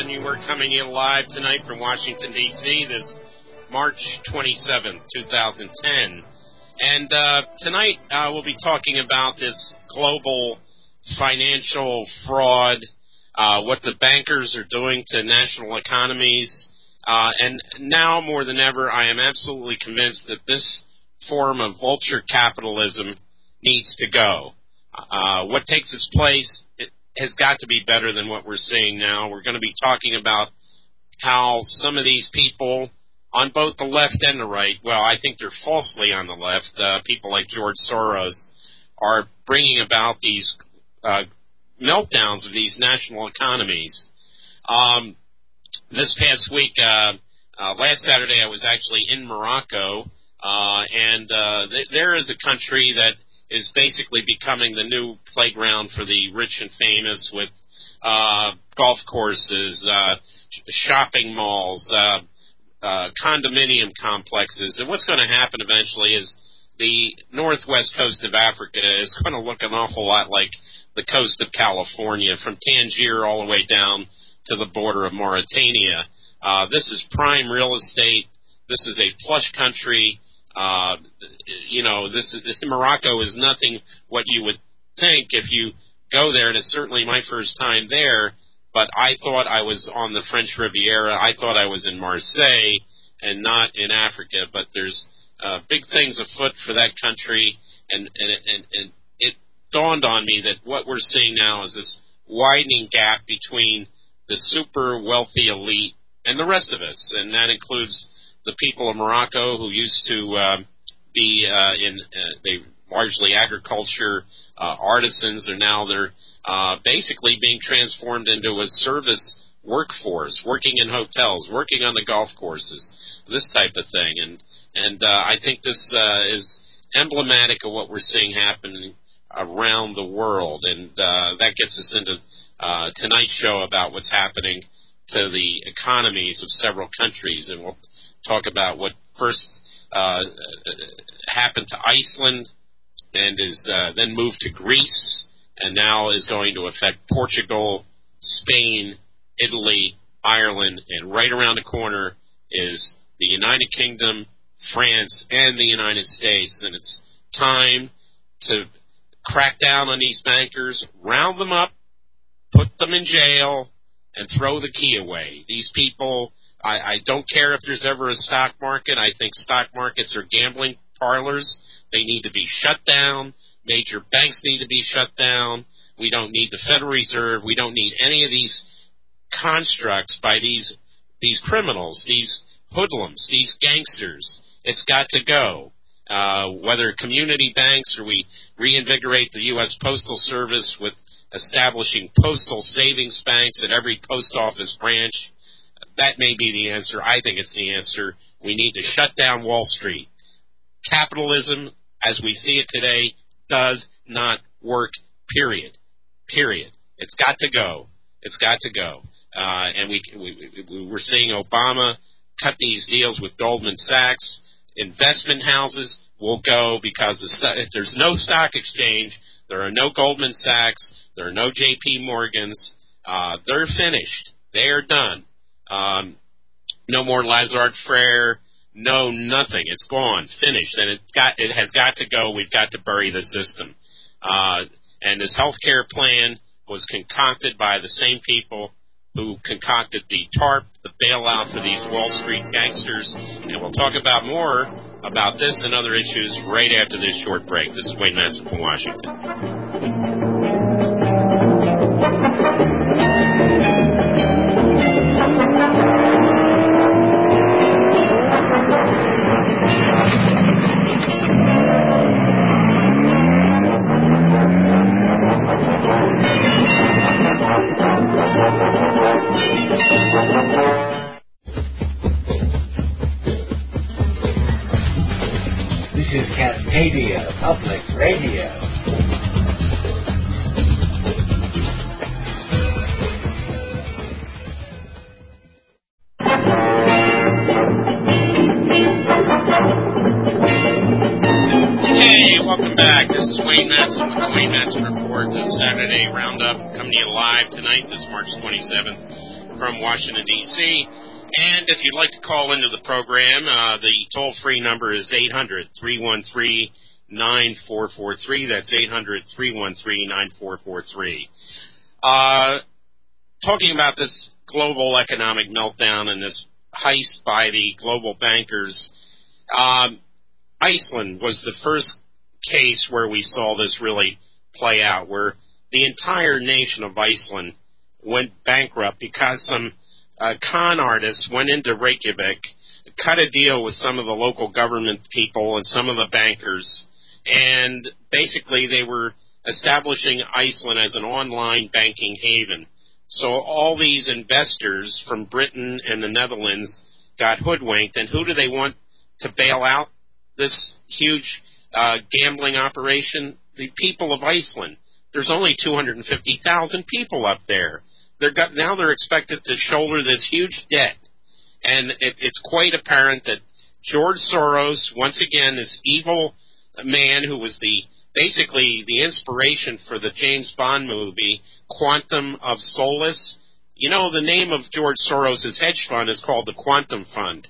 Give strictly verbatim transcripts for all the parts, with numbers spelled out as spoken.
Avenue. We're coming in live tonight from Washington, D C, this March twenty-seventh, twenty ten. And uh, tonight uh, we'll be talking about this global financial fraud, uh, what the bankers are doing to national economies. Uh, and now more than ever, I am absolutely convinced that this form of vulture capitalism needs to go. Uh, what takes its place it has got to be better than what we're seeing now. We're going to be talking about how some of these people on both the left and the right, well, I think they're falsely on the left, uh, people like George Soros, are bringing about these uh, meltdowns of these national economies. Um, this past week, uh, uh, last Saturday, I was actually in Morocco, uh, and uh, th- there is a country that is basically becoming the new playground for the rich and famous with uh, golf courses, uh, shopping malls, uh, uh, condominium complexes. And what's going to happen eventually is the northwest coast of Africa is going to look an awful lot like the coast of California, from Tangier all the way down to the border of Mauritania. Uh, this is prime real estate. This is a plush country. Uh, you know, this is this, Morocco is nothing what you would think if you go there, and it's certainly my first time there, but I thought I was on the French Riviera. I thought I was in Marseille and not in Africa, but there's uh, big things afoot for that country, and, and, and, and it dawned on me that what we're seeing now is this widening gap between the super wealthy elite and the rest of us, and that includes the people of Morocco who used to uh, be uh, in uh, they largely agriculture uh, artisans are now they're uh, basically being transformed into a service workforce, working in hotels, working on the golf courses, this type of thing. And and uh, I think this uh, is emblematic of what we're seeing happening around the world, and uh, that gets us into uh, tonight's show about what's happening to the economies of several countries, and we'll talk about what first uh, happened to Iceland and is uh, then moved to Greece and now is going to affect Portugal, Spain, Italy, Ireland, and right around the corner is the United Kingdom, France, and the United States. And it's time to crack down on these bankers, round them up, put them in jail, and throw the key away. These people, I, I don't care if there's ever a stock market. I think stock markets are gambling parlors. They need to be shut down. Major banks need to be shut down. We don't need the Federal Reserve. We don't need any of these constructs by these these criminals, these hoodlums, these gangsters. It's got to go. Uh, whether community banks or we reinvigorate the U S Postal Service with establishing postal savings banks at every post office branch, that may be the answer. I think it's the answer. We need to shut down Wall Street. Capitalism, as we see it today, does not work, period. Period. It's got to go. It's got to go. Uh, and we, we, we're seeing Obama cut these deals with Goldman Sachs. Investment houses will go because the st- if there's no stock exchange, there are no Goldman Sachs, there are no J P Morgans. Uh, they're finished. They are done. Um, no more Lazard Frere. No, nothing. It's gone, finished, and it got it has got to go. We've got to bury the system. Uh, and this health care plan was concocted by the same people who concocted the TARP, the bailout for these Wall Street gangsters. And we'll talk about more about this and other issues right after this short break. This is Wayne Madsen from Washington. This is Cascadia Public Radio. Hey, welcome back. This is Wayne Madsen with the Wayne Madsen Report, this Saturday Roundup, coming to you live tonight, this March twenty-seventh, from Washington, D C And if you'd like to call into the program, uh, the toll-free number is eight hundred, three one three, nine four four three. That's eight hundred, three one three, nine four four three. Uh, talking about this global economic meltdown and this heist by the global bankers, um, Iceland was the first case where we saw this really play out, where the entire nation of Iceland went bankrupt because some uh, con artists went into Reykjavik, cut a deal with some of the local government people and some of the bankers, and basically they were establishing Iceland as an online banking haven. So all these investors from Britain and the Netherlands got hoodwinked, and who do they want to bail out this huge uh, gambling operation? The people of Iceland. There's only two hundred fifty thousand people up there. They're got, now they're expected to shoulder this huge debt. And it, it's quite apparent that George Soros, once again, this evil man who was the basically the inspiration for the James Bond movie, Quantum of Solace. You know, the name of George Soros' hedge fund is called the Quantum Fund.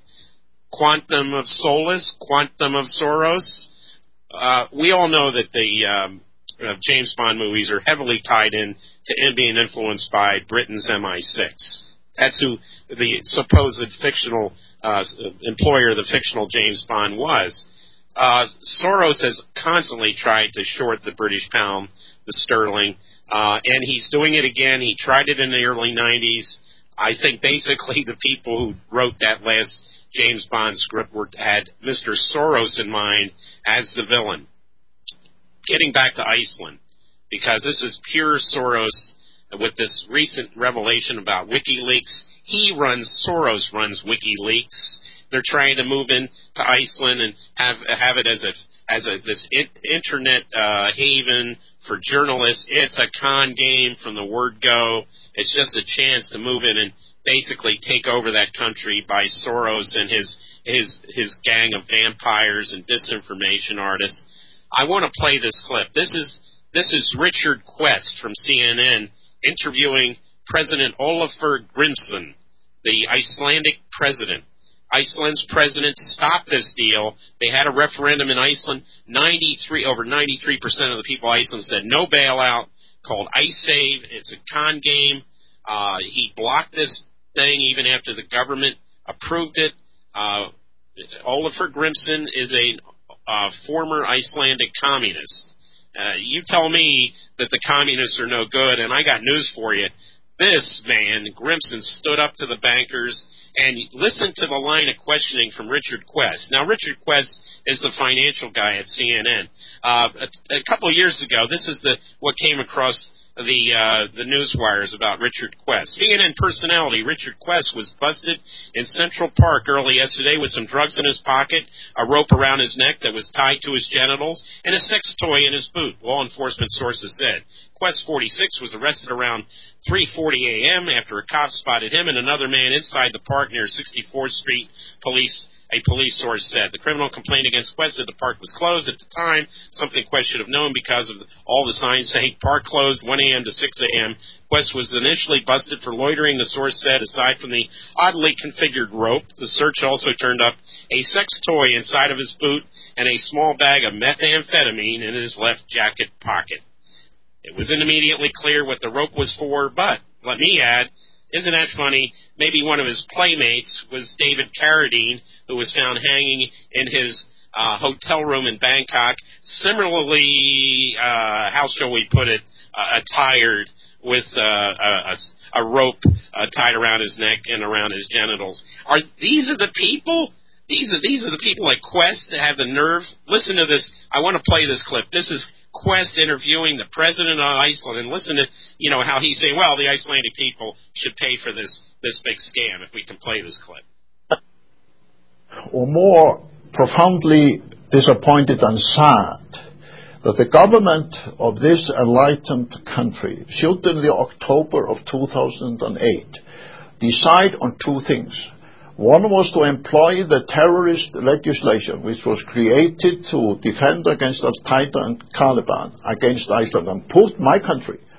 Quantum of Solace, Quantum of Soros. Uh, we all know that the um, uh, James Bond movies are heavily tied in to being influenced by Britain's M I six. That's who the supposed fictional uh, employer of the fictional James Bond was. Uh, Soros has constantly tried to short the British pound, the sterling, uh, and he's doing it again. He tried it in the early nineties. I think basically the people who wrote that last James Bond script were, had Mister Soros in mind as the villain. Getting back to Iceland, because this is pure Soros with this recent revelation about WikiLeaks. He runs, Soros runs WikiLeaks. They're trying to move in to Iceland and have have it as a as a this in, internet uh, haven for journalists. It's a con game from the word go. It's just a chance to move in and basically take over that country by Soros and his his his gang of vampires and disinformation artists. I want to play this clip. This is this is Richard Quest from C N N interviewing President Olafur Grimsson, the Icelandic president. Iceland's president stopped this deal. They had a referendum in Iceland. ninety-three over ninety-three percent of the people of Iceland said no bailout, called IceSave. It's a con game. Uh, he blocked this thing even after the government approved it. Uh, Olafur Grimsson is a uh, former Icelandic communist. Uh, you tell me that the communists are no good, and I got news for you. This man, Grimsson, stood up to the bankers and listened to the line of questioning from Richard Quest. Now, Richard Quest is the financial guy at C N N. Uh, a, a couple of years ago, this is the what came across the uh, the news wires about Richard Quest. C N N personality Richard Quest was busted in Central Park early yesterday with some drugs in his pocket, a rope around his neck that was tied to his genitals, and a sex toy in his boot, law enforcement sources said. Quest forty-six was arrested around three forty a.m. after a cop spotted him and another man inside the park near sixty-fourth Street. Police, a police source said. The criminal complained against Quest that the park was closed at the time, something Quest should have known because of all the signs saying park closed one a.m. to six a.m. Quest was initially busted for loitering, the source said. Aside from the oddly configured rope, the search also turned up a sex toy inside of his boot and a small bag of methamphetamine in his left jacket pocket. It wasn't immediately clear what the rope was for, but, let me add, isn't that funny? Maybe one of his playmates was David Carradine, who was found hanging in his uh, hotel room in Bangkok, similarly, uh, how shall we put it, uh, attired with uh, a, a rope uh, tied around his neck and around his genitals. Are these are the people? These are these are the people at Quest that have the nerve. Listen to this. I want to play this clip. This is Quest interviewing the president of Iceland, and listen to, you know, how he's saying, well, the Icelandic people should pay for this, this big scam, if we can play this clip. Or more profoundly disappointed and sad that the government of this enlightened country should in the October of two thousand eight decide on two things. One was to employ the terrorist legislation which was created to defend against Al-Qaeda and Taliban against Iceland and put my country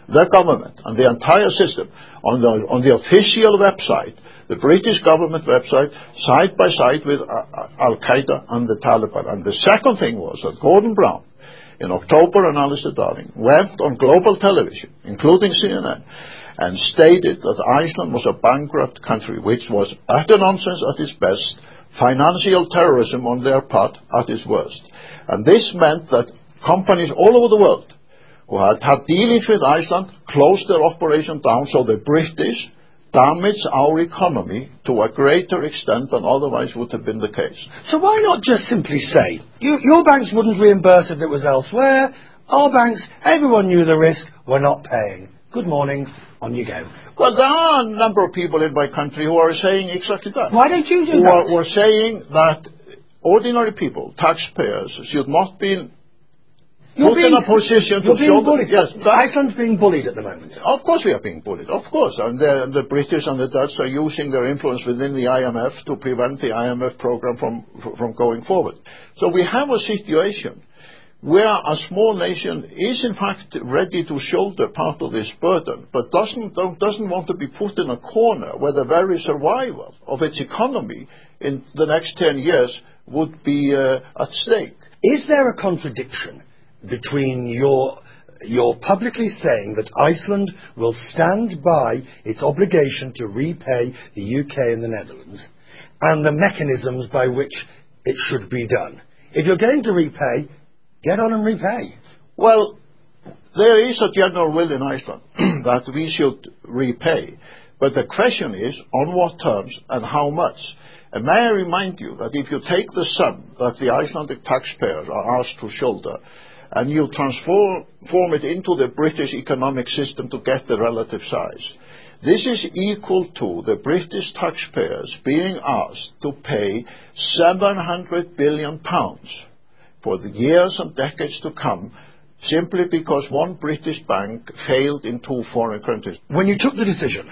the government and the entire system on the, on the official website, the British government website, side by side with uh, Al-Qaeda and the Taliban. And the second thing was that Gordon Brown, in October, and Alistair Darling went on global television, including C N N, and stated that Iceland was a bankrupt country, which was utter nonsense at its best, financial terrorism on their part at its worst. And this meant that companies all over the world who had had dealings with Iceland closed their operation down, so the British damaged our economy to a greater extent than otherwise would have been the case. So why not just simply say, you, your banks wouldn't reimburse if it was elsewhere, our banks, everyone knew the risk, we're not paying. Good morning, on you go. Well, there are a number of people in my country who are saying exactly that. Why don't you do who that? Are, who are saying that ordinary people, taxpayers, should not be You're put being, in a position you're to being show bullied. Yes, Iceland's being bullied at the moment. Of course we are being bullied, of course. And the, the British and the Dutch are using their influence within the I M F to prevent the I M F program from, from going forward. So we have a situation where a small nation is in fact ready to shoulder part of this burden, but doesn't, doesn't want to be put in a corner where the very survival of its economy in the next ten years would be uh, at stake. Is there a contradiction between your your publicly saying that Iceland will stand by its obligation to repay the U K and the Netherlands and the mechanisms by which it should be done? If you're going to repay, get on and repay. Well, there is a general will in Iceland that we should repay, but the question is on what terms and how much. And may I remind you that if you take the sum that the Icelandic taxpayers are asked to shoulder and you transform form it into the British economic system to get the relative size, this is equal to the British taxpayers being asked to pay seven hundred billion pounds for the years and decades to come, simply because one British bank failed in two foreign countries. When you took the decision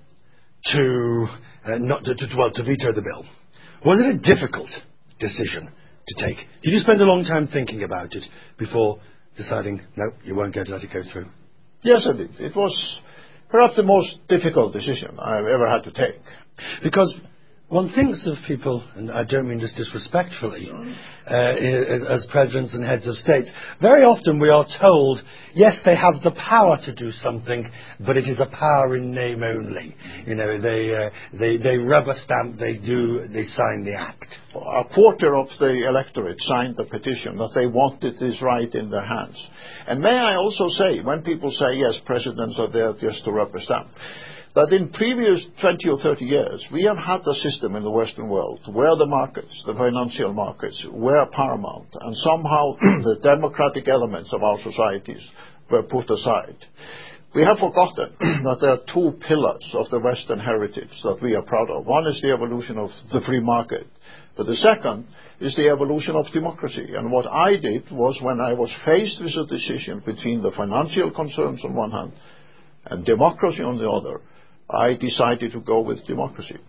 to uh, not to, to, well, to veto the bill, was it a difficult decision to take? Did you spend a long time thinking about it before deciding, no, you weren't going to let it go through? Yes, I did. It was perhaps the most difficult decision I've ever had to take. Because one thinks of people, and I don't mean this disrespectfully, uh, as, as presidents and heads of states. Very often we are told, yes, they have the power to do something, but it is a power in name only. You know, they uh, they they rubber stamp, they do, they sign the act. A quarter of the electorate signed the petition that they wanted this right in their hands. And may I also say, when people say, yes, presidents are there just to rubber stamp, that in previous twenty or thirty years, we have had a system in the Western world where the markets, the financial markets, were paramount, and somehow the democratic elements of our societies were put aside. We have forgotten that there are two pillars of the Western heritage that we are proud of. One is the evolution of the free market, but the second is the evolution of democracy. And what I did was, when I was faced with a decision between the financial concerns on one hand and democracy on the other, I decided to go with democracy.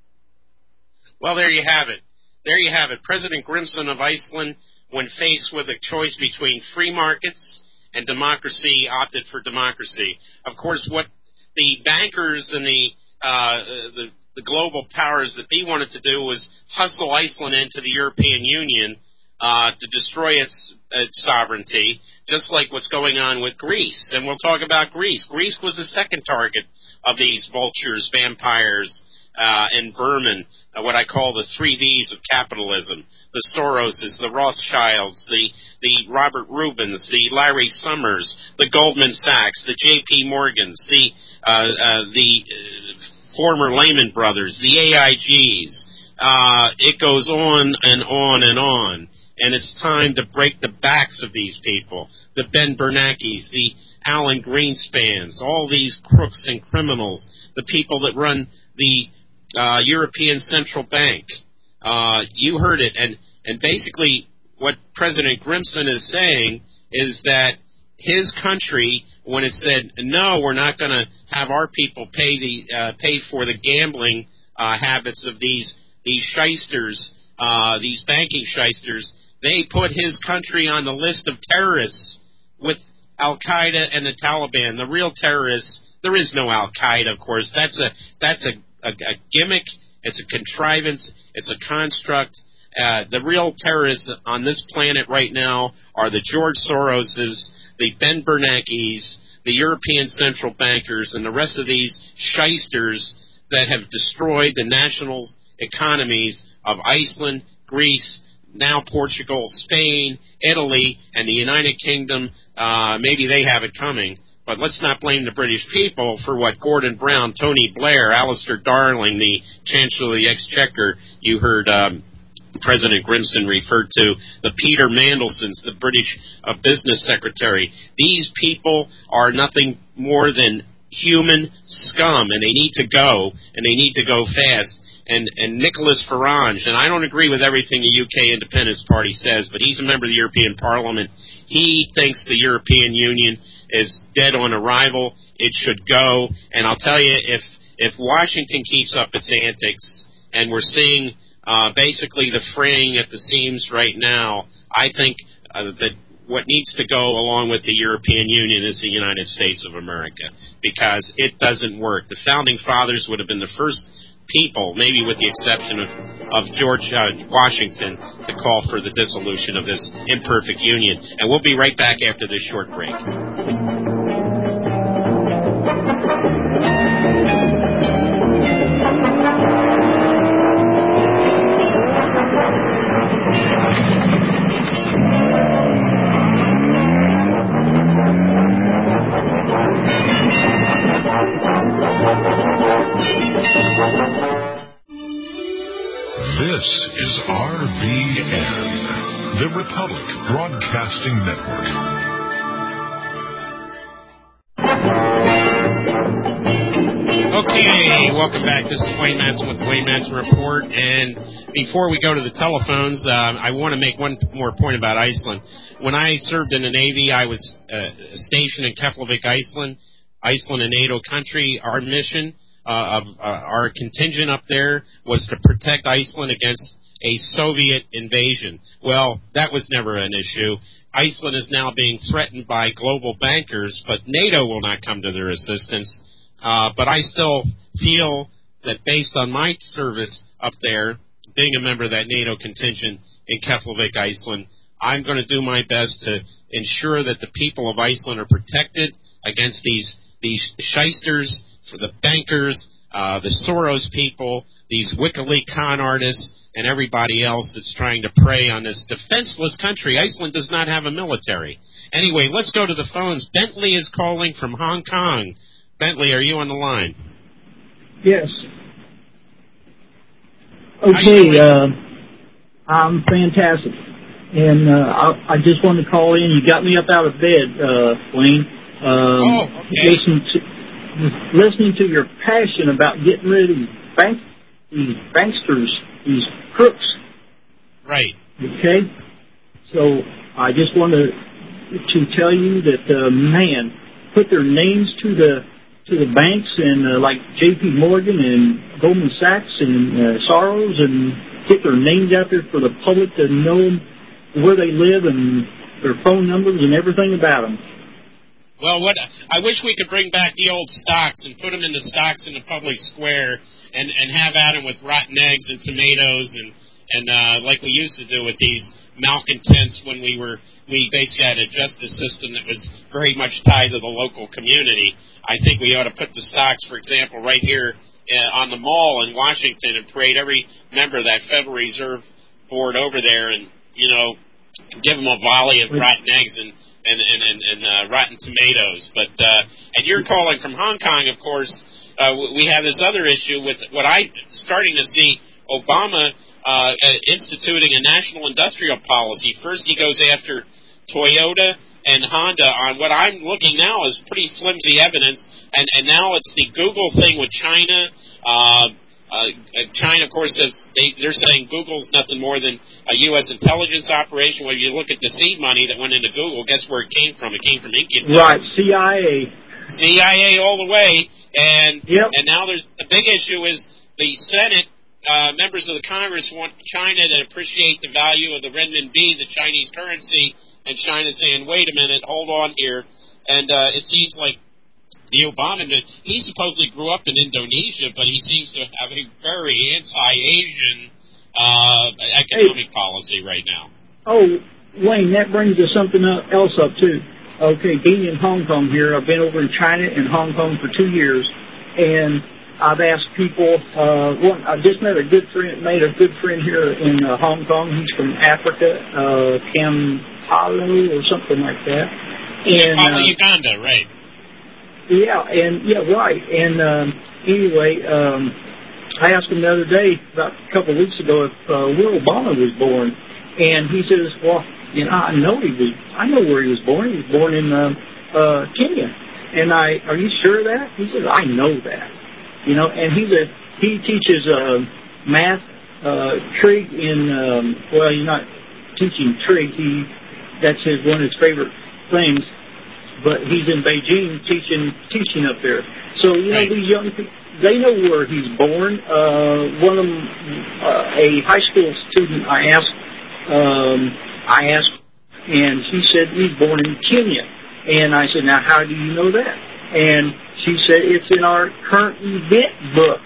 Well, there you have it. There you have it. President Grimson of Iceland, when faced with a choice between free markets and democracy, opted for democracy. Of course, what the bankers and the uh, the, the global powers that be wanted to do was hustle Iceland into the European Union uh, to destroy its, its sovereignty, just like what's going on with Greece. And we'll talk about Greece. Greece was the second target of these vultures, vampires, uh, and vermin, uh, what I call the three V's of capitalism. The Soroses, the Rothschilds, the, the Robert Rubins, the Larry Summers, the Goldman Sachs, the J P Morgans, the, uh, uh, the uh, former Lehman Brothers, the A I Gs. Uh, it goes on and on and on. And it's time to break the backs of these people. The Ben Bernankes, the Alan Greenspans, all these crooks and criminals, the people that run the uh, European Central Bank. Uh, you heard it. And, and basically what President Grimson is saying is that his country, when it said, no, we're not going to have our people pay the uh, pay for the gambling uh, habits of these these shysters, uh, these banking shysters, they put his country on the list of terrorists with Al-Qaeda and the Taliban. The real terrorists, there is no Al-Qaeda, of course. That's a that's a, a, a gimmick. It's a contrivance. It's a construct. Uh, the real terrorists on this planet right now are the George Soroses, the Ben Bernankes, the European central bankers, and the rest of these shysters that have destroyed the national economies of Iceland, Greece, now Portugal, Spain, Italy, and the United Kingdom. Uh, maybe they have it coming. But let's not blame the British people for what Gordon Brown, Tony Blair, Alistair Darling, the Chancellor of the Exchequer, you heard um, President Grimson referred to, the Peter Mandelsons, the British uh, business secretary. These people are nothing more than human scum, and they need to go, and they need to go fast. And, and Nicholas Farage, and I don't agree with everything the U K Independence Party says, but he's a member of the European Parliament. He thinks the European Union is dead on arrival. It should go. And I'll tell you, if if Washington keeps up its antics, and we're seeing uh, basically the fraying at the seams right now, I think uh, that what needs to go along with the European Union is the United States of America, because it doesn't work. The Founding Fathers would have been the first people, maybe with the exception of, of George uh, Washington, to call for the dissolution of this imperfect union. And we'll be right back after this short break. This is R B N, the Republic Broadcasting Network. Okay, welcome back. This is Wayne Madsen with the Wayne Madsen Report. And before we go to the telephones, uh, I want to make one more point about Iceland. When I served in the Navy, I was uh, stationed in Keflavik, Iceland. Iceland, a NATO country. Our mission Uh, of uh, our contingent up there was to protect Iceland against a Soviet invasion. Well, that was never an issue. Iceland is now being threatened by global bankers, but NATO will not come to their assistance. Uh, but I still feel that based on my service up there, being a member of that NATO contingent in Keflavik, Iceland, I'm going to do my best to ensure that the people of Iceland are protected against these these shysters, for the bankers, uh, the Soros people, these WikiLeaks con artists, and everybody else that's trying to prey on this defenseless country. Iceland does not have a military. Anyway, let's go to the phones. Bentley is calling from Hong Kong. Bentley, are you on the line? Yes. Okay, uh, I'm fantastic. And uh, I, I just wanted to call in. You got me up out of bed, uh, Wayne. Um, oh, okay. Listen to, listening to your passion about getting rid of these, bank, these banksters, these crooks. Right. Okay? So I just want to, to tell you that, uh, man, put their names to the to the banks and uh, like J P Morgan and Goldman Sachs and uh, Soros, and get their names out there for the public to know where they live and their phone numbers and everything about them. Well, what I wish we could bring back the old stocks and put them in the stocks in the public square and, and have at them with rotten eggs and tomatoes and and uh, like we used to do with these malcontents when we were we basically had a justice system that was very much tied to the local community. I think we ought to put the stocks, for example, right here uh, on the mall in Washington and parade every member of that Federal Reserve Board over there and, you know, give them a volley of rotten eggs and and and, and, and uh, rotten tomatoes. But uh, and you're calling from Hong Kong, of course. Uh, we have this other issue with what I'm starting to see Obama uh, instituting a national industrial policy. First, he goes after Toyota and Honda on what I'm looking now is pretty flimsy evidence, and, and now it's the Google thing with China. Uh, uh, China, of course, says they, they're saying Google's nothing more than a U S intelligence operation. When you look at the seed money that went into Google, guess where it came from? It came from Incutel. Right, C I A. C I A all the way, and yep. and now there's the big issue is the Senate. Uh, members of the Congress want China to appreciate the value of the renminbi, the Chinese currency, and China's saying, wait a minute, hold on here. And uh, it seems like the Obama, he supposedly grew up in Indonesia, but he seems to have a very anti-Asian uh, economic hey. policy right now. Oh, Wayne, that brings us something else up, too. Okay, being in Hong Kong here, I've been over in China and Hong Kong for two years, and I've asked people, uh, one, I just met a good friend, made a good friend here in uh, Hong Kong. He's from Africa, uh, Kampala or something like that. And, Kampala, uh, Uganda, right. Yeah, and, yeah, right. And, um, anyway, um, I asked him the other day, about a couple of weeks ago, if uh, Will Obama was born. And he says, well, you know, I know he was, I know where he was born. He was born in uh, uh, Kenya. And I, are you sure of that? He says, I know that. You know, and he's a, he teaches uh, math, uh, trig in, um, well, he's not teaching trig. He, that's his, one of his favorite things. But he's in Beijing teaching, teaching up there. So, you know, these young people, they know where he's born. Uh, one of them, uh, a high school student I asked, um, I asked, and she said he's born in Kenya. And I said, now, how do you know that? And she said it's in our current event book.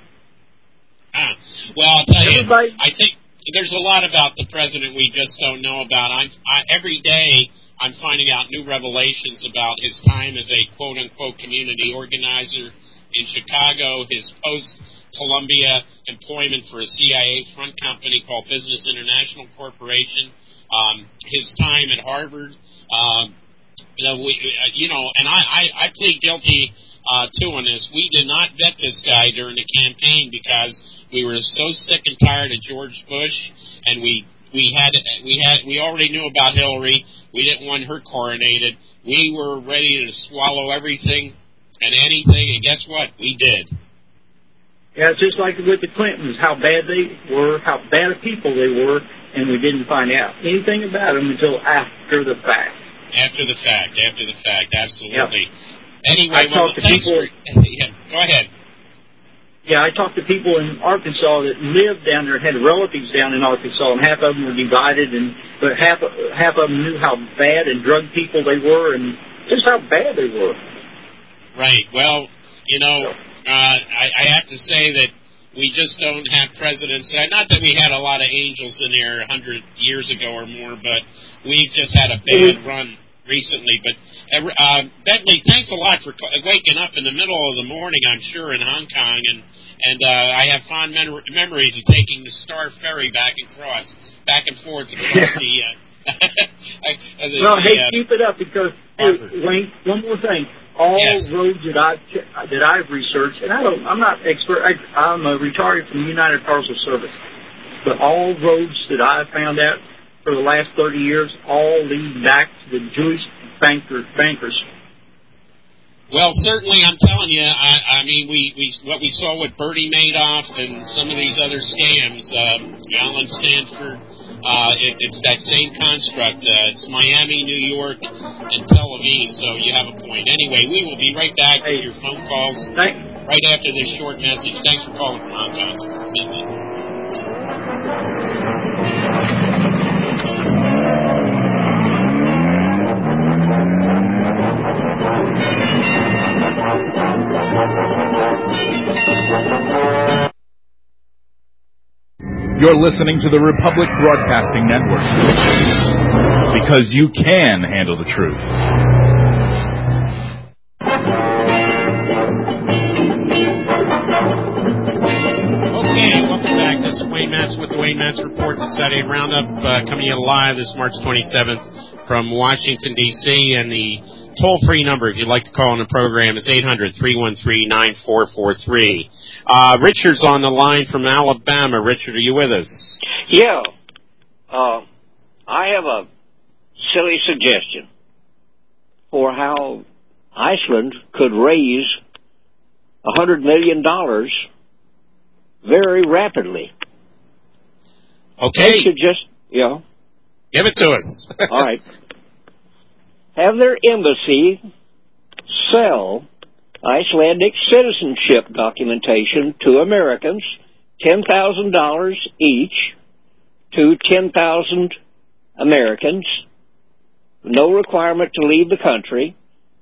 Ah, well, I'll tell Everybody, you, I think there's a lot about the president we just don't know about. I'm, I, every day I'm finding out new revelations about his time as a quote-unquote community organizer in Chicago, his post-Columbia employment for a C I A front company called Business International Corporation, um, his time at Harvard. Um, you know, we, uh, you know, and I, I, I plead guilty uh, too on this. We did not vet this guy during the campaign because we were so sick and tired of George Bush, and we we had we had we already knew about Hillary. We didn't want her coronated. We were ready to swallow everything and anything, and guess what? We did. Yeah, it's just like with the Clintons, how bad they were, how bad of people they were, and we didn't find out anything about them until after the fact. After the fact, after the fact, absolutely. Yep. Anyway, I well, talked to thanks people, for, yeah, go ahead. Yeah, I talked to people in Arkansas that lived down there, had relatives down in Arkansas, and half of them were divided, and but half half of them knew how bad and drug people they were, and just how bad they were. Right. Well, you know, uh, I, I have to say that we just don't have presidents. Not that we had a lot of angels in there a hundred years ago or more, but we've just had a bad run recently. But uh, Bentley, thanks a lot for waking up in the middle of the morning, I'm sure, in Hong Kong, and and uh, I have fond mem- memories of taking the Star Ferry back and across, back and forth across yeah. the. Uh, the well, the, hey, uh, keep it up because hey, Wayne, one more thing. All yes. roads that I've that I've researched, and I don't, I'm not expert. I, I'm a retired from United Parcel Service, but all roads that I've found out for the last thirty years all lead back to the Jewish banker, bankers. Well, certainly, I'm telling you. I, I mean, we, we what we saw with Bernie Madoff and some of these other scams, um, Alan Stanford. Uh, it, it's that same construct. Uh, it's Miami, New York, and Tel Aviv. So you have a point. Anyway, we will be right back with your phone calls Thanks. right after this short message. Thanks for calling from Hong Kong. You're listening to the Republic Broadcasting Network, because you can handle the truth. Okay, welcome back. This is Wayne Matz with the Wayne Matz Report, the Saturday Roundup, uh, coming in live this March twenty-seventh from Washington, D C, and the toll-free number, if you'd like to call on the program, is eight hundred, three one three, nine four four three. Uh, Richard's on the line from Alabama. Richard, are you with us? Yeah. Uh, I have a silly suggestion for how Iceland could raise one hundred million dollars very rapidly. Okay. They should just, you know. Give it to us. All right. Have their embassy sell Icelandic citizenship documentation to Americans, ten thousand dollars each to ten thousand Americans, no requirement to leave the country,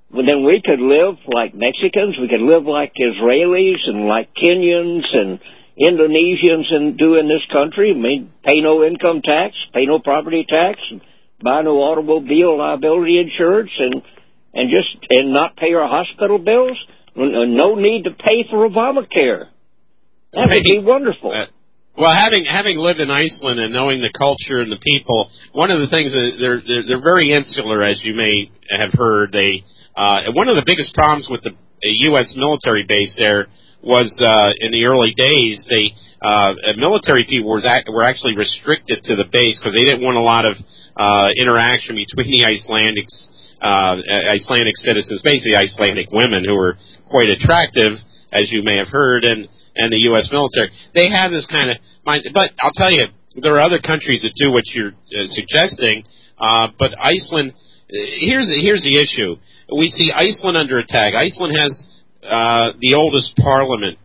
well, then we could live like Mexicans, we could live like Israelis and like Kenyans and Indonesians and do in this country. I mean, pay no income tax, pay no property tax, buy no automobile liability insurance, and and just and not pay our hospital bills. No need to pay for Obamacare. That would be wonderful. Uh, well, having having lived in Iceland and knowing the culture and the people, one of the things that they're they're, they're very insular, as you may have heard. They uh, one of the biggest problems with the U S military base there was uh, in the early days. They uh, military people were that, were actually restricted to the base because they didn't want a lot of uh, interaction between the Icelandics. Uh, Icelandic citizens, basically Icelandic women who were quite attractive, as you may have heard, and, and the U S military. They have this kind of mind, but I'll tell you, there are other countries that do what you're uh, suggesting, uh, but Iceland, here's, here's the issue. We see Iceland under attack. Iceland has uh, the oldest parliament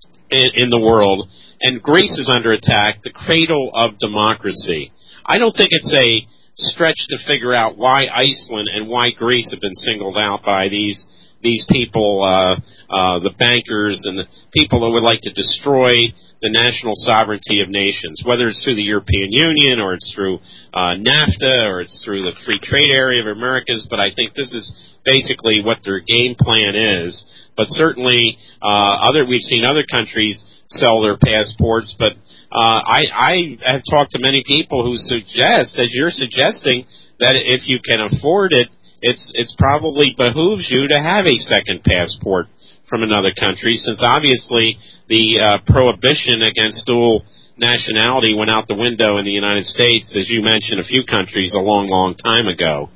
in, in the world, and Greece is under attack, the cradle of democracy. I don't think it's a stretch to figure out why Iceland and why Greece have been singled out by these these people, uh, uh, the bankers and the people that would like to destroy the national sovereignty of nations, whether it's through the European Union or it's through uh, NAFTA or it's through the Free Trade Area of Americas. But I think this is basically what their game plan is. But certainly, uh, other we've seen other countries sell their passports, but uh, I, I have talked to many people who suggest, as you're suggesting, that if you can afford it, it's it's probably behooves you to have a second passport from another country, since obviously the uh, prohibition against dual nationality went out the window in the United States, as you mentioned, a few countries a long, long time ago.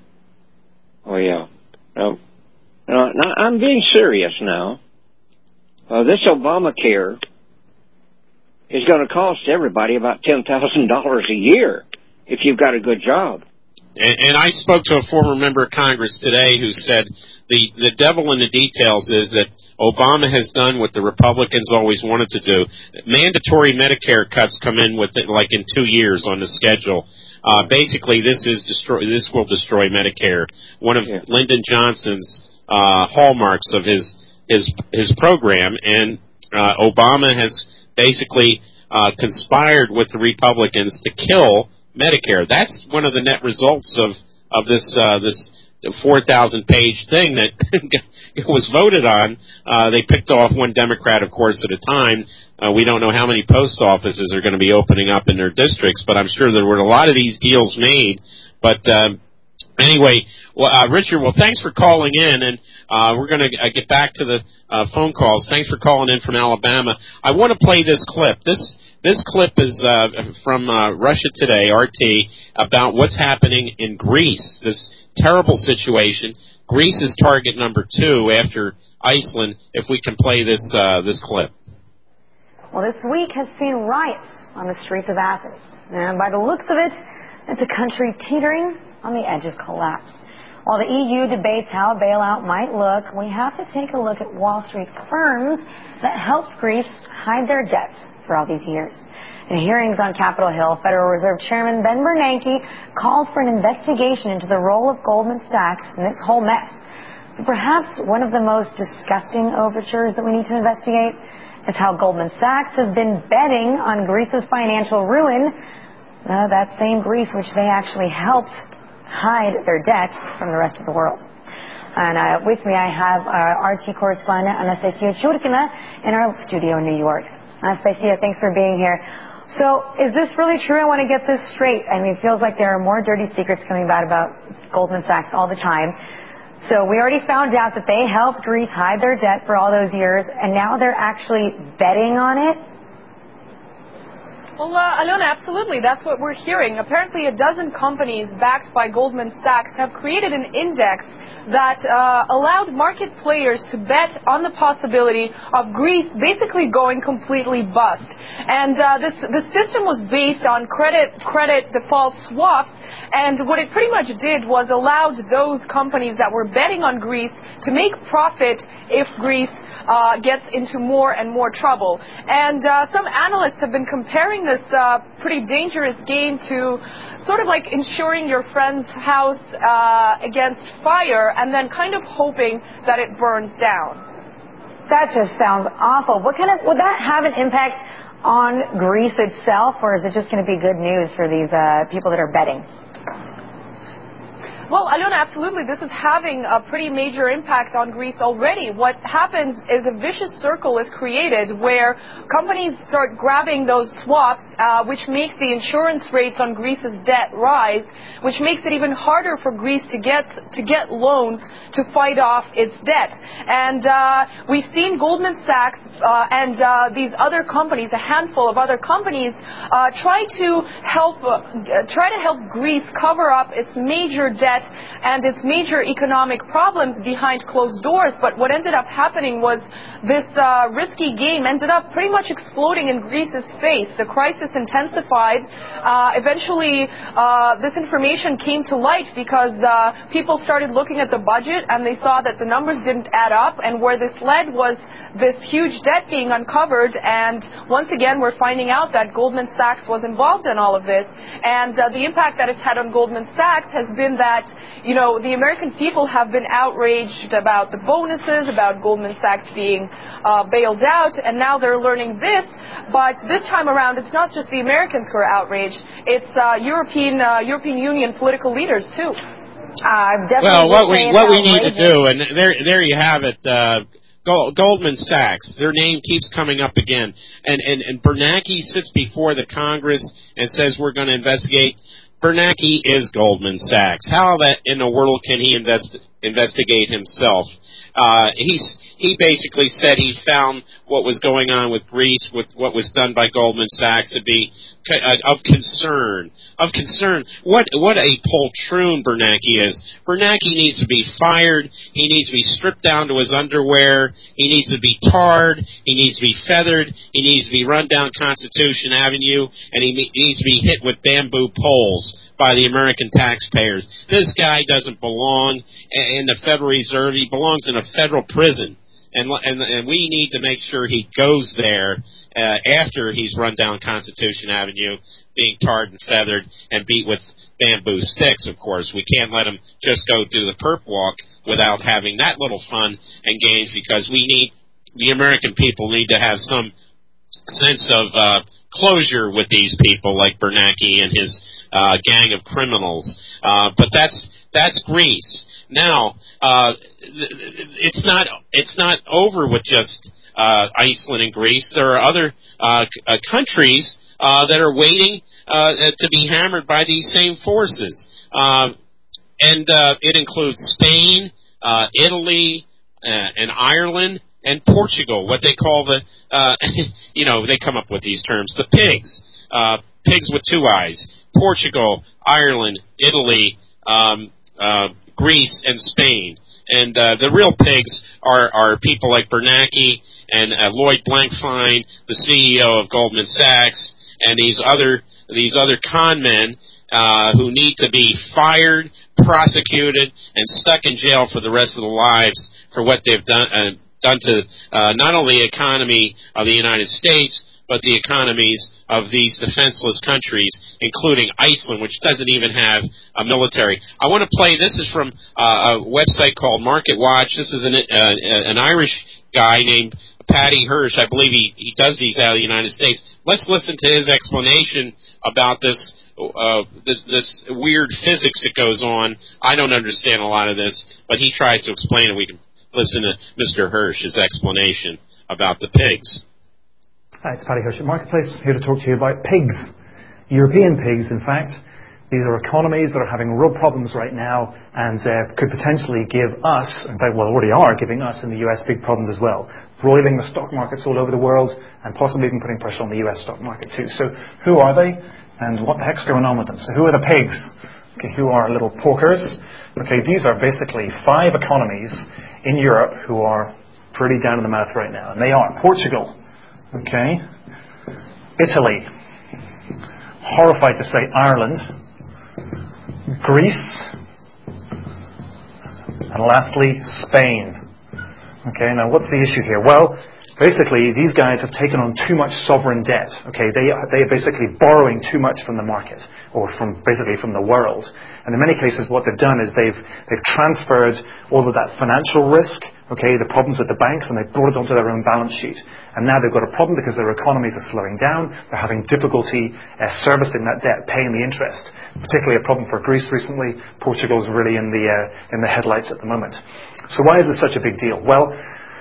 Oh, yeah. Um, now, now, I'm being serious now. Uh, this Obamacare is going to cost everybody about ten thousand dollars a year if you've got a good job. And, and I spoke to a former member of Congress today who said the, the devil in the details is that Obama has done what the Republicans always wanted to do. Mandatory Medicare cuts come in with it like in two years on the schedule. Uh, basically, this is destroy. This will destroy Medicare. One of yeah. Lyndon Johnson's uh, hallmarks of his his his program, and uh, Obama has basically uh, conspired with the Republicans to kill Medicare. That's one of the net results of of this uh, this four thousand page thing that was voted on. Uh, they picked off one Democrat, of course, at a time. Uh, we don't know how many post offices are going to be opening up in their districts, but I'm sure there were a lot of these deals made. But um, anyway, well, uh, Richard, well, thanks for calling in, and uh, we're going to uh, get back to the uh, phone calls. Thanks for calling in from Alabama. I want to play this clip. This This clip is uh, from uh, Russia Today, R T, about what's happening in Greece, this terrible situation. Greece is target number two after Iceland, if we can play this uh, this clip. Well, this week has seen riots on the streets of Athens. And by the looks of it, it's a country teetering on the edge of collapse. While the E U debates how a bailout might look, we have to take a look at Wall Street firms that helped Greece hide their debts for all these years. In hearings on Capitol Hill, Federal Reserve Chairman Ben Bernanke called for an investigation into the role of Goldman Sachs in this whole mess. But perhaps one of the most disgusting overtures that we need to investigate is how Goldman Sachs has been betting on Greece's financial ruin, uh, that same Greece which they actually helped hide their debts from the rest of the world. And uh, with me I have our R T correspondent Anastasia Churkina in our studio in New York. Anastasia, thanks for being here. So, is this really true? I want to get this straight. I mean, it feels like there are more dirty secrets coming out about Goldman Sachs all the time. So, we already found out that they helped Greece hide their debt for all those years, and now they're actually betting on it? Well, uh, Alona, absolutely. That's what we're hearing. Apparently, a dozen companies backed by Goldman Sachs have created an index that uh, allowed market players to bet on the possibility of Greece basically going completely bust. And uh, this the system was based on credit credit default swaps. And what it pretty much did was allowed those companies that were betting on Greece to make profit if Greece uh, gets into more and more trouble. And uh, some analysts have been comparing this uh, pretty dangerous game to sort of like insuring your friend's house uh, against fire and then kind of hoping that it burns down. That just sounds awful. What kind of, would that have an impact on Greece itself, or is it just going to be good news for these uh, people that are betting? Well, Alona, absolutely. This is having a pretty major impact on Greece already. What happens is a vicious circle is created where companies start grabbing those swaps, uh, which makes the insurance rates on Greece's debt rise, which makes it even harder for Greece to get to get loans to fight off its debt. And uh, we've seen Goldman Sachs uh, and uh, these other companies, a handful of other companies, uh, try to help uh, try to help Greece cover up its major debt and its major economic problems behind closed doors. But what ended up happening was this uh, risky game ended up pretty much exploding in Greece's face. The crisis intensified. Uh, eventually, uh, this information came to light because uh, people started looking at the budget and they saw that the numbers didn't add up, and where this led was this huge debt being uncovered. And once again, we're finding out that Goldman Sachs was involved in all of this. And uh, the impact that it's had on Goldman Sachs has been that, you know, the American people have been outraged about the bonuses, about Goldman Sachs being uh, bailed out, and now they're learning this. But this time around, it's not just the Americans who are outraged. It's uh, European uh, European Union political leaders, too. Uh, well, what we what we need to do, and there there you have it. Uh, Goldman Sachs, their name keeps coming up again, and and and Bernanke sits before the Congress and says we're going to investigate. Bernanke is Goldman Sachs. How that in the world can he invest, investigate himself? Uh, he's he basically said he found what was going on with Greece, with what was done by Goldman Sachs, to be of concern. Of concern. What what a poltroon Bernanke is. Bernanke needs to be fired. He needs to be stripped down to his underwear. He needs to be tarred. He needs to be feathered. He needs to be run down Constitution Avenue, and he needs to be hit with bamboo poles by the American taxpayers. This guy doesn't belong in the Federal Reserve. He belongs in a federal prison. And, and and we need to make sure he goes there uh, after he's run down Constitution Avenue, being tarred and feathered and beat with bamboo sticks, of course. We can't let him just go do the perp walk without having that little fun and games, because we need, the American people need to have some sense of uh, closure with these people like Bernanke and his uh, gang of criminals. Uh, but that's that's Greece. Now, uh, it's not it's not over with just uh, Iceland and Greece. There are other uh, c- uh, countries uh, that are waiting uh, to be hammered by these same forces, uh, and uh, it includes Spain, uh, Italy, uh, and Ireland, and Portugal. What they call the, uh, you know, they come up with these terms: the pigs, uh, pigs with two eyes. Portugal, Ireland, Italy, um, uh, Greece, and Spain. And uh, the real pigs are, are people like Bernanke and uh, Lloyd Blankfein, the C E O of Goldman Sachs, and these other these other con men uh, who need to be fired, prosecuted, and stuck in jail for the rest of their lives for what they've done uh, done to uh, not only the economy of the United States, but the economies of these defenseless countries, including Iceland, which doesn't even have a military. I want to play, this is from uh, a website called Market Watch. This is an, uh, an Irish guy named Paddy Hirsch. I believe he, he does these out of the United States. Let's listen to his explanation about this, uh, this, this weird physics that goes on. I don't understand a lot of this, but he tries to explain it. We can listen to Mister Hirsch's explanation about the pigs. Hi, it's Paddy Hirsch at Marketplace, here to talk to you about pigs. European pigs, in fact. These are economies that are having real problems right now and uh, could potentially give us, in fact, well, already are giving us in the U S big problems as well, roiling the stock markets all over the world and possibly even putting pressure on the U S stock market too. So who are they and what the heck's going on with them? So who are the pigs? Okay, who are little porkers? Okay, these are basically five economies in Europe who are pretty down in the mouth right now. And they are Portugal. Okay, Italy, horrified to say Ireland, Greece, and lastly Spain. Okay, now what's the issue here? Well, basically, these guys have taken on too much sovereign debt. Okay, they they are basically borrowing too much from the market, or from basically from the world. And in many cases, what they've done is they've they've transferred all of that financial risk, okay, the problems with the banks, and they've brought it onto their own balance sheet. And now they've got a problem because their economies are slowing down. They're having difficulty uh, servicing that debt, paying the interest. Particularly a problem for Greece recently. Portugal is really in the uh, in the headlights at the moment. So why is this such a big deal? Well,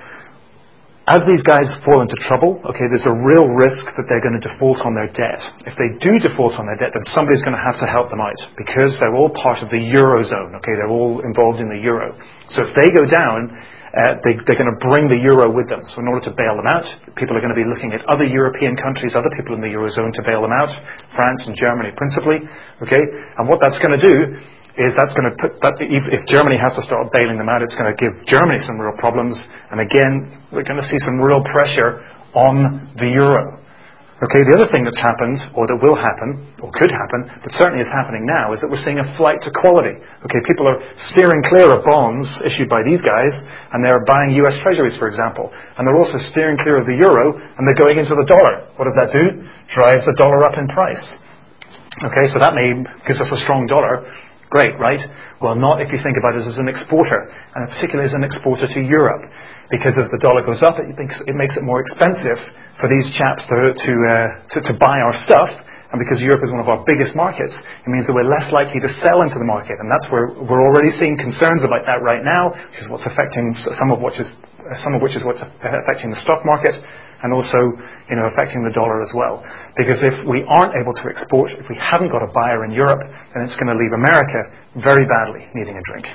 as these guys fall into trouble, okay, there's a real risk that they're going to default on their debt. If they do default on their debt, then somebody's going to have to help them out because they're all part of the Eurozone, okay, they're all involved in the Euro. So if they go down, uh, they, they're going to bring the Euro with them. So in order to bail them out, people are going to be looking at other European countries, other people in the Eurozone to bail them out, France and Germany principally, okay, and what that's going to do is that's going to put, that, if, if Germany has to start bailing them out, it's going to give Germany some real problems. And again, we're going to see some real pressure on the euro. Okay, the other thing that's happened, or that will happen, or could happen, but certainly is happening now, is that we're seeing a flight to quality. Okay, people are steering clear of bonds issued by these guys, and they're buying U S treasuries, for example. And they're also steering clear of the euro, and they're going into the dollar. What does that do? Drives the dollar up in price. Okay, so that may gives us a strong dollar. Great, right? Well, not if you think about it as an exporter, and particularly as an exporter to Europe. Because as the dollar goes up, it makes it, makes it more expensive for these chaps to to, uh, to to buy our stuff. And because Europe is one of our biggest markets, it means that we're less likely to sell into the market. And that's where we're already seeing concerns about that right now, which is what's affecting some of which is some of which is what's affecting the stock market, and also, you know, affecting the dollar as well. Because if we aren't able to export, if we haven't got a buyer in Europe, then it's going to leave America very badly needing a drink.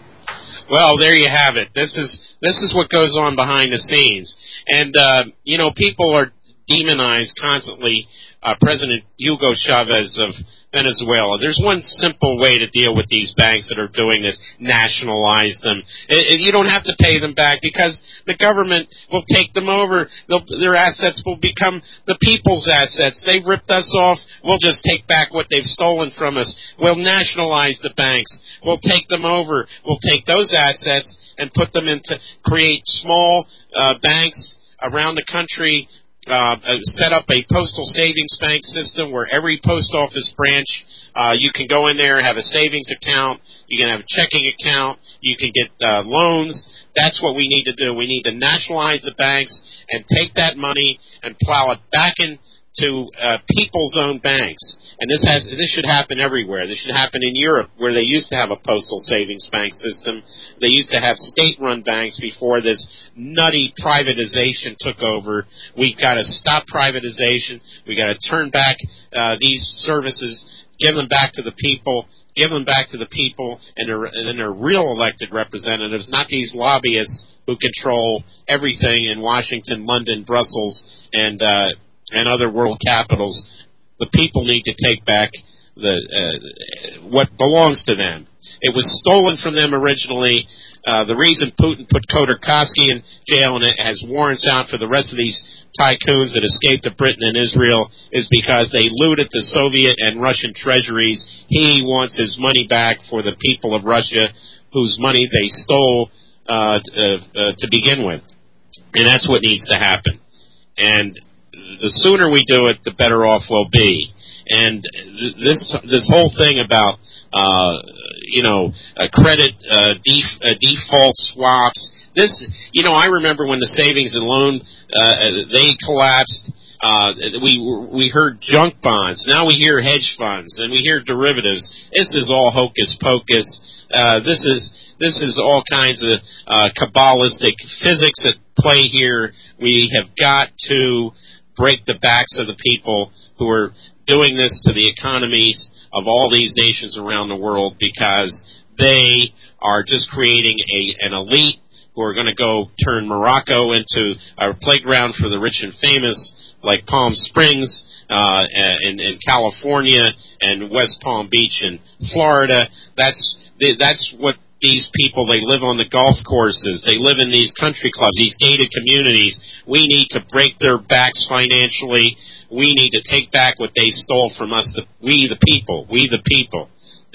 Well, there you have it. This is this is what goes on behind the scenes. And, uh, you know, people are demonized constantly. Uh, President Hugo Chavez of Venezuela. There's one simple way to deal with these banks that are doing this: nationalize them. It, it, you don't have to pay them back because the government will take them over. They'll, their assets will become the people's assets. They've ripped us off. We'll just take back what they've stolen from us. We'll nationalize the banks. We'll take them over. We'll take those assets and put them into, create small uh, banks around the country. Uh, set up a postal savings bank system where every post office branch, uh, you can go in there, have a savings account, you can have a checking account, you can get uh, loans. That's what we need to do. We need to nationalize the banks and take that money and plow it back into uh, people's own banks. And this has this should happen everywhere. This should happen in Europe, where they used to have a postal savings bank system. They used to have state-run banks before this nutty privatization took over. We've got to stop privatization. We've got to turn back uh, these services, give them back to the people, give them back to the people and their, and their real elected representatives, not these lobbyists who control everything in Washington, London, Brussels, and uh, and other world capitals. The people need to take back the uh, what belongs to them. It was stolen from them originally. Uh, the reason Putin put Khodorkovsky in jail and it has warrants out for the rest of these tycoons that escaped to Britain and Israel is because they looted the Soviet and Russian treasuries. He wants his money back for the people of Russia, whose money they stole uh, uh, uh, to begin with. And that's what needs to happen. And the sooner we do it, the better off we'll be. And this this whole thing about uh, you know uh, credit uh, def- uh, default swaps. This you know I remember when the savings and loan uh, they collapsed. Uh, we we heard junk bonds. Now we hear hedge funds, and we hear derivatives. This is all hocus pocus. Uh, this is this is all kinds of uh, Kabbalistic physics at play here. We have got to break the backs of the people who are doing this to the economies of all these nations around the world, because they are just creating a an elite who are going to go turn Morocco into a playground for the rich and famous, like Palm Springs uh, in, in California and West Palm Beach in Florida. That's that's what these people, they live on the golf courses, they live in these country clubs, these gated communities. We need to break their backs financially. We need to take back what they stole from us, the, we the people, we the people.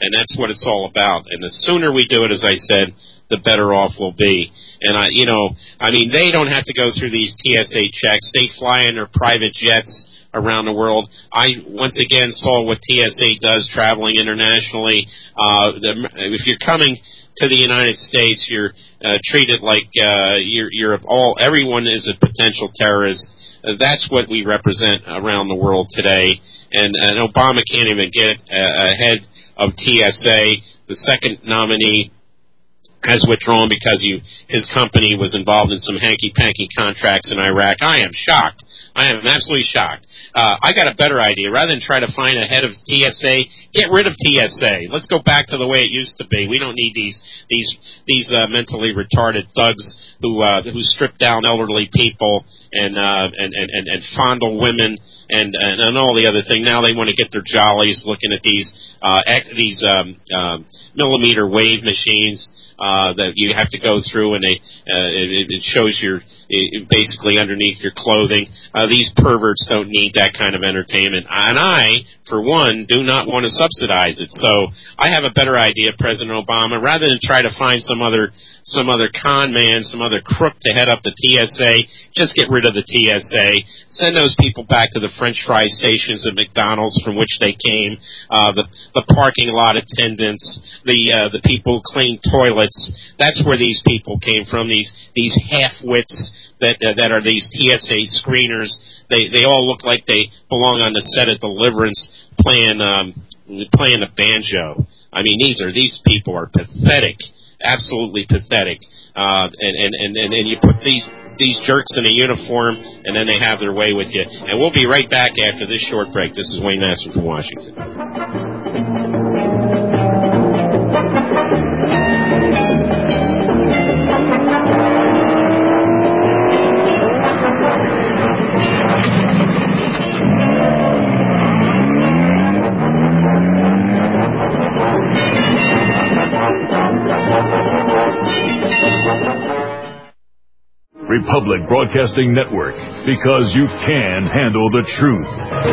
And that's what it's all about. And the sooner we do it, as I said, the better off we'll be. And, I, you know, I mean, they don't have to go through these T S A checks. They fly in their private jets around the world. I, once again, saw what T S A does traveling internationally. Uh, the, if you're coming to the United States, you're uh, treated like uh, you're, you're all, everyone is a potential terrorist. Uh, that's what we represent around the world today. And, and Obama can't even get uh, ahead of T S A. The second nominee has withdrawn because he, his company was involved in some hanky-panky contracts in Iraq. I am shocked. I am absolutely shocked. Uh, I got a better idea. Rather than try to find a head of T S A, get rid of T S A. Let's go back to the way it used to be. We don't need these these these uh, mentally retarded thugs who uh, who strip down elderly people and uh, and, and, and and fondle women and, and and all the other thing. Now they want to get their jollies looking at these uh, these um, um, millimeter wave machines. Uh, that you have to go through, and they, uh, it, it shows your it basically underneath your clothing. Uh, these perverts don't need that kind of entertainment, and I, for one, do not want to subsidize it. So I have a better idea, President Obama. Rather than try to find some other some other con man, some other crook to head up the T S A, just get rid of the T S A. Send those people back to the French fry stations at McDonald's from which they came. Uh, the the parking lot attendants, the uh, the people who clean toilets. That's where these people came from. These these half-wits that uh, that are these T S A screeners. They they all look like they belong on the set of Deliverance playing um, playing a banjo. I mean, these are these people are pathetic, absolutely pathetic. Uh, and, and and and you put these these jerks in a uniform, and then they have their way with you. And we'll be right back after this short break. This is Wayne Massman from Washington. Republic Broadcasting Network, because you can handle the truth.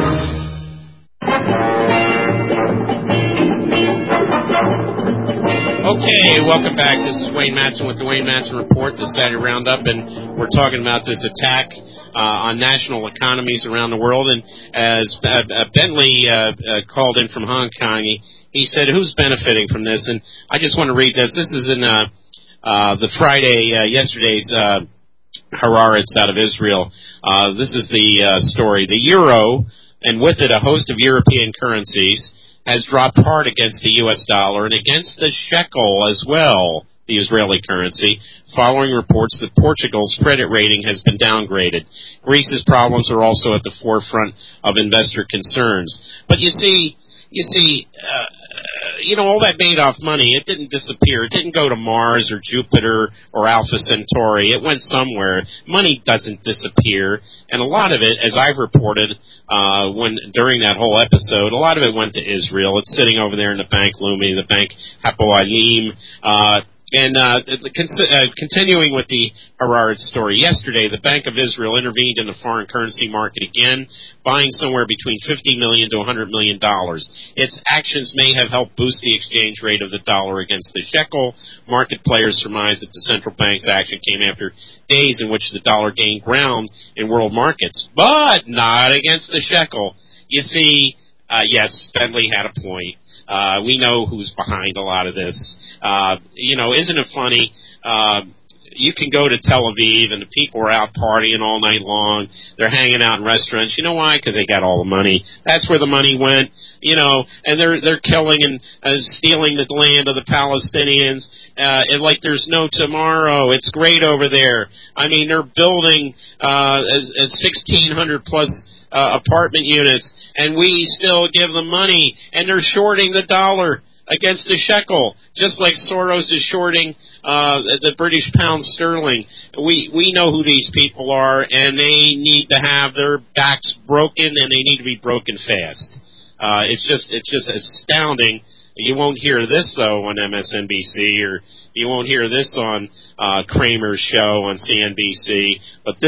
Okay, welcome back. This is Wayne Massman with the Wayne Massman Report, the Saturday Roundup, and we're talking about this attack uh, on national economies around the world. And as uh, Bentley uh, uh, called in from Hong Kong, he, he said, who's benefiting from this? And I just want to read this. This is in uh, uh, the Friday, uh, yesterday's uh Haaretz out of Israel. Uh, this is the uh, story. The euro, and with it a host of European currencies, has dropped hard against the U S dollar and against the shekel as well, the Israeli currency, following reports that Portugal's credit rating has been downgraded. Greece's problems are also at the forefront of investor concerns. But you see, you see, uh, you know, all that Madoff money, it didn't disappear. It didn't go to Mars or Jupiter or Alpha Centauri. It went somewhere. Money doesn't disappear. And a lot of it, as I've reported uh, when during that whole episode, a lot of it went to Israel. It's sitting over there in the Bank Leumi, the Bank Hapoalim. Uh, and uh, con- uh, continuing with the Haaretz story, yesterday the Bank of Israel intervened in the foreign currency market again, buying somewhere between fifty million dollars to one hundred million dollars. Its actions may have helped boost the exchange rate of the dollar against the shekel. Market players surmise that the central bank's action came after days in which the dollar gained ground in world markets, but not against the shekel. You see, uh, yes, Bentley had a point. Uh, we know who's behind a lot of this. Uh, you know, isn't it funny? Uh, you can go to Tel Aviv and the people are out partying all night long. They're hanging out in restaurants. You know why? Because they got all the money. That's where the money went. You know, and they're they're killing and uh, stealing the land of the Palestinians. Uh, and like there's no tomorrow. It's great over there. I mean, they're building uh, as, as sixteen hundred plus. Uh, apartment units, and we still give them money, and they're shorting the dollar against the shekel, just like Soros is shorting uh, the British pound sterling. We we know who these people are, and they need to have their backs broken, and they need to be broken fast. Uh, it's just it's just astounding. You won't hear this, though, on M S N B C, or you won't hear this on uh, Kramer's show on C N B C, but this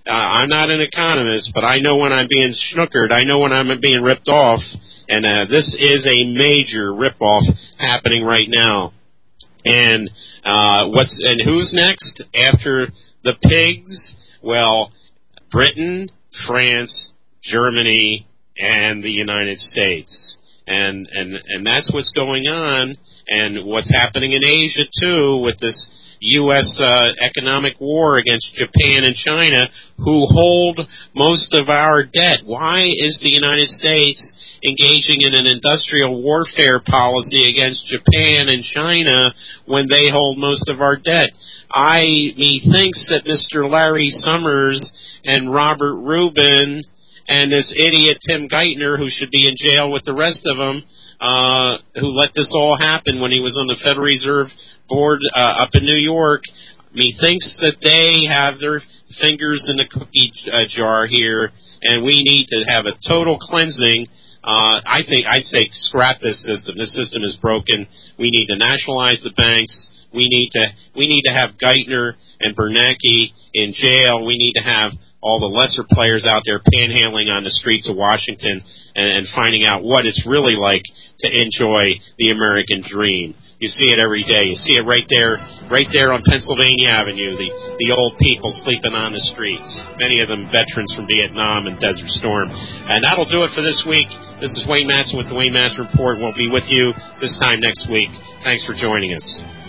uh, I'm not an economist, but I know when I'm being snookered. I know when I'm being ripped off, and uh, this is a major rip-off happening right now. And uh, what's and who's next after the pigs? Well, Britain, France, Germany, and the United States. And and and that's what's going on, and what's happening in Asia too, with this U S uh, economic war against Japan and China, who hold most of our debt. Why is the United States engaging in an industrial warfare policy against Japan and China when they hold most of our debt? I methinks that Mister Larry Summers and Robert Rubin and this idiot Tim Geithner, who should be in jail with the rest of them, uh, who let this all happen when he was on the Federal Reserve Board uh, up in New York, methinks that they have their fingers in the cookie uh, jar here, and we need to have a total cleansing. Uh, I think I'd say scrap this system. This system is broken. We need to nationalize the banks. We need to we need to have Geithner and Bernanke in jail. We need to have all the lesser players out there panhandling on the streets of Washington and, and finding out what it's really like to enjoy the American dream. You see it every day. You see it right there, right there on Pennsylvania Avenue, the, the old people sleeping on the streets, many of them veterans from Vietnam and Desert Storm. And that'll do it for this week. This is Wayne Madsen with the Wayne Madsen Report. We'll be with you this time next week. Thanks for joining us.